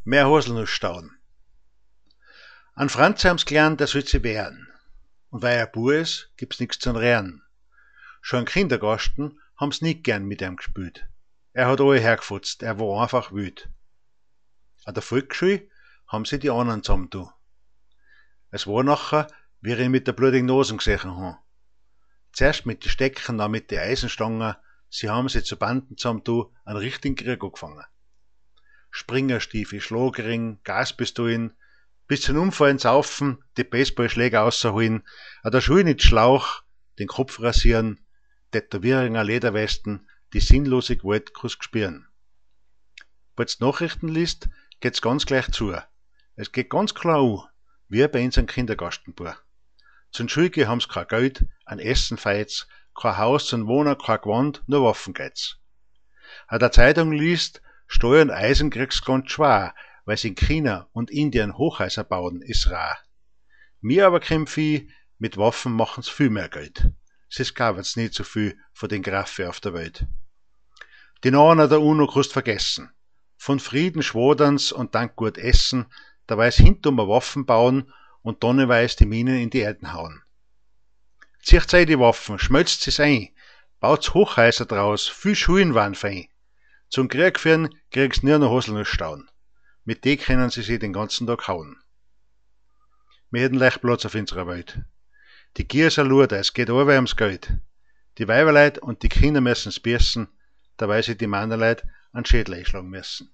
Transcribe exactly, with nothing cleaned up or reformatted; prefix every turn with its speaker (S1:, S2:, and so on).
S1: Mehr Haselnuss stauen. An Franz haben's gelernt, der soll sich wehren. Und weil er Bub ist, gibt's nix zum Rehren. Schon im Kindergarten haben's nicht gern mit ihm gespielt. Er hat alle hergefutzt, er war einfach wild. An der Volksschule haben sie die anderen zusammengetan. Es war nachher, wie ich ihn mit der blutigen Nase gesehen han. Zuerst mit den Stecken, dann mit den Eisenstangen, sie haben sie zu Banden zusammengetan, einen richtigen Krieg angefangen. Springerstiefel, Schlagring, Gaspistolen, bis zum Umfallen saufen, die Baseballschläger rausholen, an der Schule nicht Schlauch, den Kopf rasieren, Tätowierungen, Lederwesten, die sinnlose Gewalt kannst gespüren. Weil's Nachrichten liest, geht's ganz gleich zu. Es geht ganz klar an, wie bei uns ein Kindergartenbub. Zum Schulgehen haben's kein Geld, ein Essen feit's, kein Haus zum Wohnen, kein Gewand, nur Waffen geht's. An der Zeitung liest, Stahl und Eisen kriegst ganz schwer, weil sie in China und Indien Hochhäuser bauen, ist rar. Mir aber kämpf ich, mit Waffen machen's viel mehr Geld. Sie gab's nicht so viel von den Graffen auf der Welt. Die Nahen der UNO kannst vergessen. Von Frieden schwadern's und dank gut essen, dabei's hintum Waffen bauen und tonnenweise die Minen in die Erden hauen. Zieht's ein die Waffen, schmelzt sie's ein, baut's Hochhäuser draus, viel Schulen waren fein. Zum Krieg führen kriegst nur noch Haselnuss stauen. Mit die können sie sich den ganzen Tag hauen. Wir hätten leicht Platz auf unserer Welt. Die Gier ist ein Luder, es geht allweil ums Geld. Die Weiberleut und die Kinder müssen's beißen, dabei sie die Männerleut an Schädel einschlagen müssen.